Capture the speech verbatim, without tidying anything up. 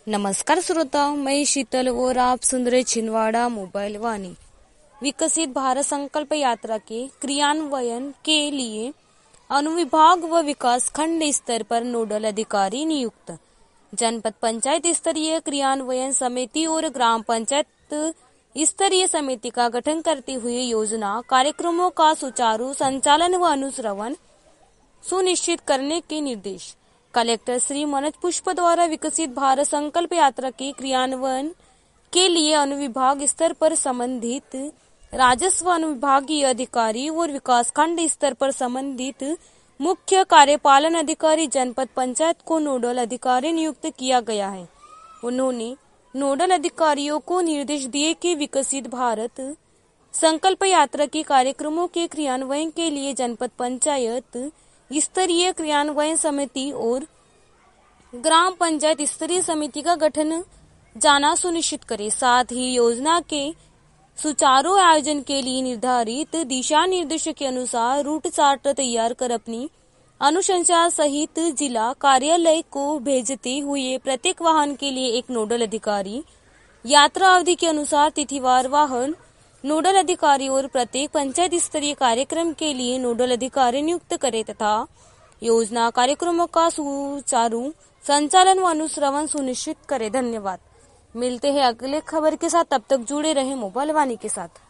नमस्कार श्रोता, मैं शीतल और आप सुन रहे छिंदवाड़ा मोबाइल वाणी। विकसित भारत संकल्प यात्रा के क्रियान्वयन के लिए अनुविभाग व विकास खंड स्तर पर नोडल अधिकारी नियुक्त। जनपद पंचायत स्तरीय क्रियान्वयन समिति और ग्राम पंचायत स्तरीय समिति का गठन करते हुए योजना कार्यक्रमों का सुचारू संचालन व अनुश्रवण सुनिश्चित करने के निर्देश। कलेक्टर श्री मनोज पुष्प द्वारा विकसित भारत संकल्प यात्रा के क्रियान्वयन के लिए अनुविभाग स्तर पर संबंधित राजस्व अनुविभागीय अधिकारी और विकासखंड स्तर पर संबंधित मुख्य कार्यपालन अधिकारी जनपद पंचायत को नोडल अधिकारी नियुक्त किया गया है। उन्होंने नोडल अधिकारियों को निर्देश दिए कि विकसित भारत संकल्प यात्रा के कार्यक्रमों के क्रियान्वयन के लिए जनपद पंचायत स्तरीय क्रियान्वयन समिति और ग्राम पंचायत स्तरीय समिति का गठन जाना सुनिश्चित करे। साथ ही योजना के सुचारू आयोजन के लिए निर्धारित दिशा निर्देशों के अनुसार रूट चार्ट तैयार कर अपनी अनुशंसा सहित जिला कार्यालय को भेजते हुए प्रत्येक वाहन के लिए एक नोडल अधिकारी, यात्रा अवधि के अनुसार तिथिवार वाहन नोडल अधिकारी और प्रत्येक पंचायत स्तरीय कार्यक्रम के लिए नोडल अधिकारी नियुक्त करे तथा योजना कार्यक्रमों का सुचारू संचालन व अनुश्रवण सुनिश्चित करे। धन्यवाद। मिलते हैं अगले खबर के साथ, तब तक जुड़े रहे मोबाइल वाणी के साथ।